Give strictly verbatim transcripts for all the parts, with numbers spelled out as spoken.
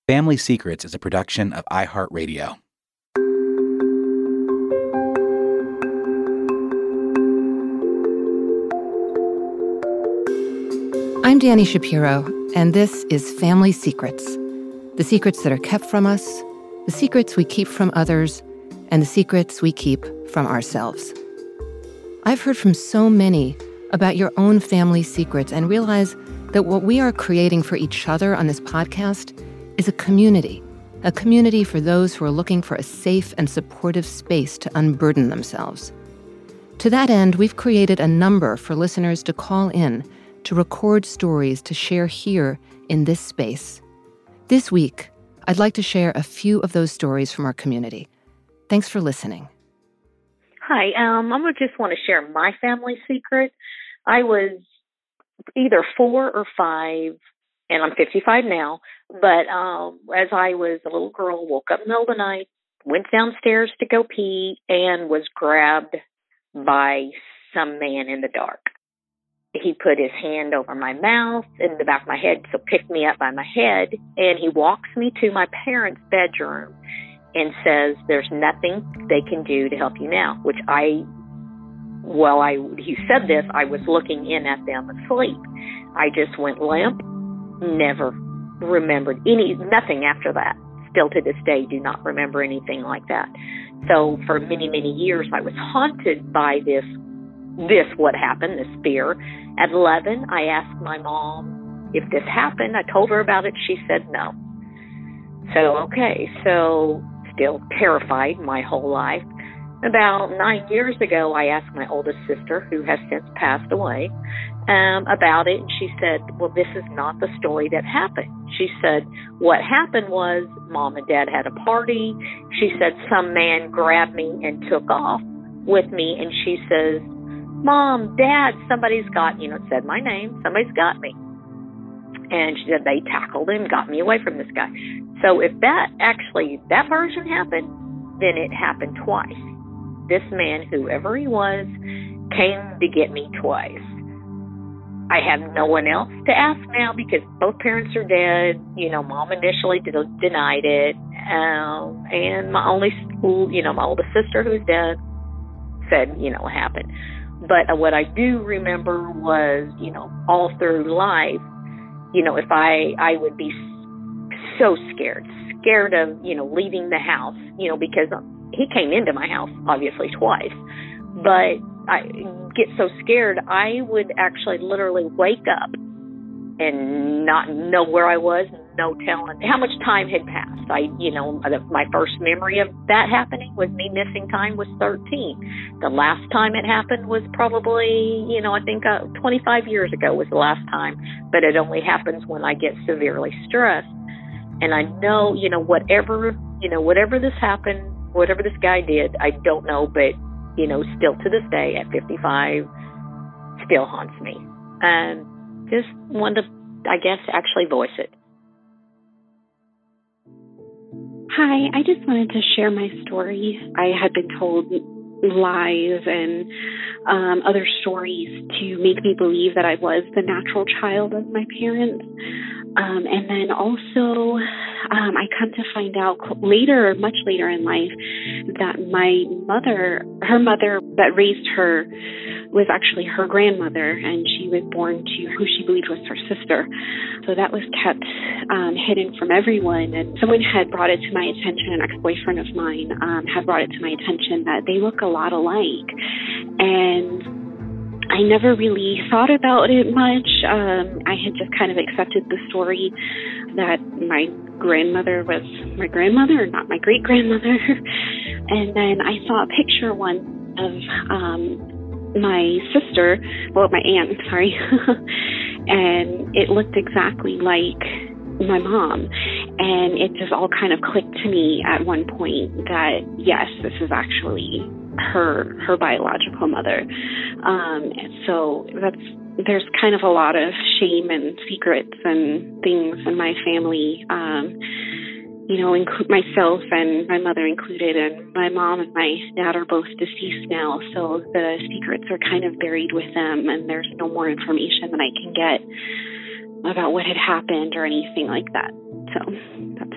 Family Secrets is a production of iHeartRadio. I'm Danny Shapiro, and this is Family Secrets. The secrets that are kept from us, the secrets we keep from others, and the secrets we keep from ourselves. I've heard from so many about your own family secrets and realize that what we are creating for each other on this podcast is a community, a community for those who are looking for a safe and supportive space to unburden themselves. To that end, we've created a number for listeners to call in to record stories to share here in this space. This week, I'd like to share a few of those stories from our community. Thanks for listening. Hi, um, I'm going to just want to share my family secret. I was either four or five, and I'm fifty-five now, but um, as I was a little girl, woke up in the middle of the night, went downstairs to go pee, and was grabbed by some man in the dark. He put his hand over my mouth and the back of my head, so picked me up by my head, and he walks me to my parents' bedroom and says, there's nothing they can do to help you now, which I, while I, he said this, I was looking in at them asleep. I just went limp, never remembered any, nothing after that. Still to this day, do not remember anything like that. So for many, many years, I was haunted by this This, what happened, this fear. At eleven, I asked my mom if this happened. I told her about it. She said no. So, okay, so still terrified my whole life. About nine years ago, I asked my oldest sister, who has since passed away, um, about it. And she said, well, this is not the story that happened. She said, what happened was Mom and Dad had a party. She said, some man grabbed me and took off with me. And she says, Mom, Dad, somebody's got, you know, it said my name, somebody's got me. And she said they tackled him, got me away from this guy. So if that actually, that version happened, then it happened twice. This man, whoever he was, came to get me twice. I have no one else to ask now because both parents are dead. You know, Mom initially de- denied it. Um, and my only, you know, my oldest sister, who's dead, said, you know, what happened. But what I do remember was, you know, all through life, you know, if I, I would be so scared, scared of, you know, leaving the house, you know, because he came into my house, obviously, twice. But I get so scared, I would actually literally wake up and not know where I was, no telling how much time had passed. I, you know, my first memory of that happening was me missing time was thirteen. The last time it happened was probably, you know, I think uh, twenty-five years ago was the last time, but it only happens when I get severely stressed. And I know, you know, whatever, you know, whatever this happened, whatever this guy did, I don't know, but, you know, still to this day at fifty-five, still haunts me. And just wanted to, I guess, actually voice it. Hi, I just wanted to share my story. I had been told lies and um, other stories to make me believe that I was the natural child of my parents. Um, and then also, um, I come to find out later, much later in life, that my mother, her mother that raised her, was actually her grandmother, and she was born to who she believed was her sister. So that was kept um, hidden from everyone. And someone had brought it to my attention, an ex-boyfriend of mine um, had brought it to my attention that they look a lot alike. And I never really thought about it much. Um, I had just kind of accepted the story that my grandmother was my grandmother, not my great-grandmother. And then I saw a picture once of um, my sister, well, my aunt, sorry, and it looked exactly like my mom. And it just all kind of clicked to me at one point that, yes, this is actually her her biological mother. Um, so that's there's kind of a lot of shame and secrets and things in my family, um, you know, include myself and my mother included, and my mom and my dad are both deceased now. So the secrets are kind of buried with them, and there's no more information that I can get about what had happened or anything like that. So that's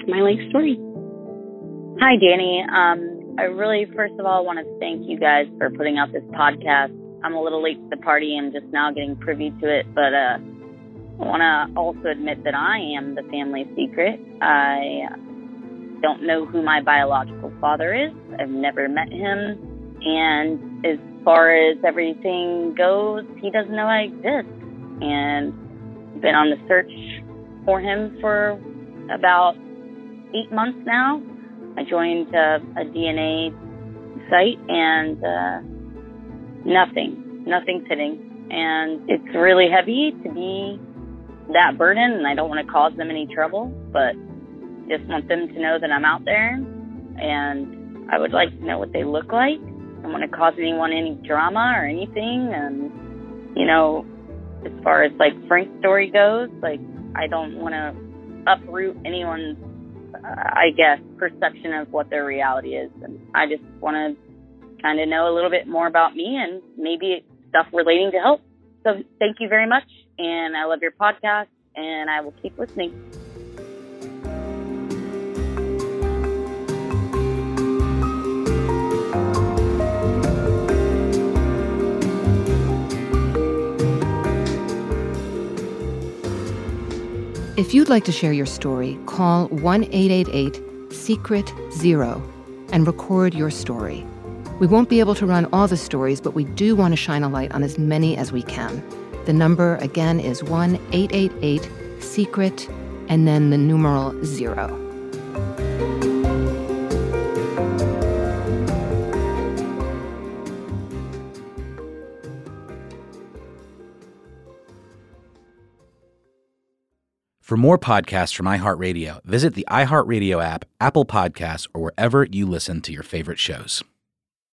my life story. Hi, Danny. Um, I really, first of all, want to thank you guys for putting out this podcast. I'm a little late to the party and just now getting privy to it, but uh, I want to also admit that I am the family secret. I don't know who my biological father is. I've never met him. And as far as everything goes, he doesn't know I exist. And I've been on the search for him for about eight months now. I joined uh, a D N A site and uh, nothing, nothing's hitting. And it's really heavy to be that burden, and I don't want to cause them any trouble, but just want them to know that I'm out there, and I would like to know what they look like. I don't want to cause anyone any drama or anything. And, you know, as far as, like, Frank's story goes, like, I don't want to uproot anyone's, uh, I guess, perception of what their reality is. And I just want to kind of know a little bit more about me and maybe stuff relating to health. So thank you very much, and I love your podcast, and I will keep listening. If you'd like to share your story, call one eight eight eight secret zero and record your story. We won't be able to run all the stories, but we do want to shine a light on as many as we can. The number, again, is one eight eight eight secret and then the numeral zero. For more podcasts from iHeartRadio, visit the iHeartRadio app, Apple Podcasts, or wherever you listen to your favorite shows.